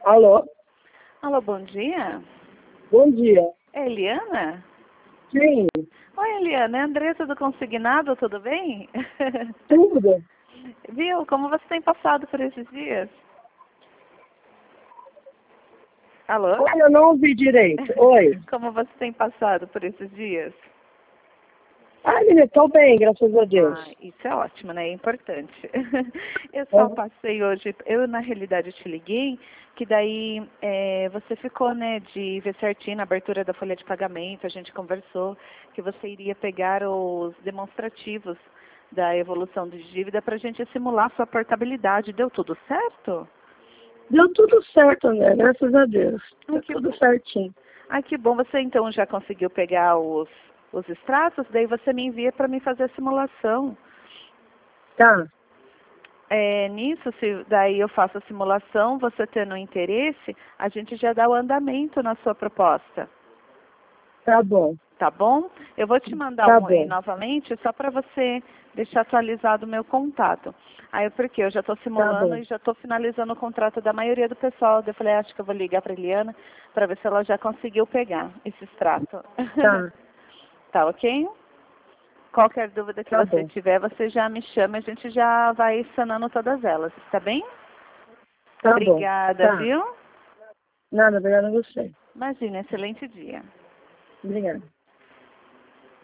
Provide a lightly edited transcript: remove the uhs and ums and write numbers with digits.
Alô? Alô, bom dia. Bom dia. É Eliana? Sim, Oi, Eliana. É a Andressa do Consignado, tudo bem? tudo. Viu? Como você tem passado por esses dias? Alô? Olha, eu não ouvi direito. Oi. Como você tem passado por esses dias? Ah, menina, estou bem, graças a Deus. Ah, isso é ótimo, né? É importante. Eu só Ah, passei hoje, eu na realidade te liguei, que daí você ficou, né, de ver certinho na abertura da folha de pagamento, a gente conversou que você iria pegar os demonstrativos da evolução de dívida para a gente simular sua portabilidade. Deu tudo certo? Deu tudo certo, né? Graças a Deus. Ai, Deu que tudo bom. certinho. Ai, que bom. Você então já conseguiu pegar os extratos? Daí você me envia para mim fazer a simulação. Tá, Nisso, se daí eu faço a simulação, você tendo interesse, a gente já dá o andamento na sua proposta, tá bom. tá bom? Eu vou te mandar Tá um e-mail bom. novamente, só para você deixar atualizado o meu contato. Aí, porque eu já estou Tá simulando bom. e já estou finalizando o contrato da maioria do pessoal. Daí eu falei, acho que eu vou ligar para a Eliana para ver se ela já conseguiu pegar esse extrato. Tá, Tá ok? Qualquer dúvida que tá você bom. tiver, você já me chama, a gente já vai sanando todas elas, tá bem? Tá bom. Obrigada, Tá. viu? Nada, obrigada a você. Imagina, excelente dia. Obrigada.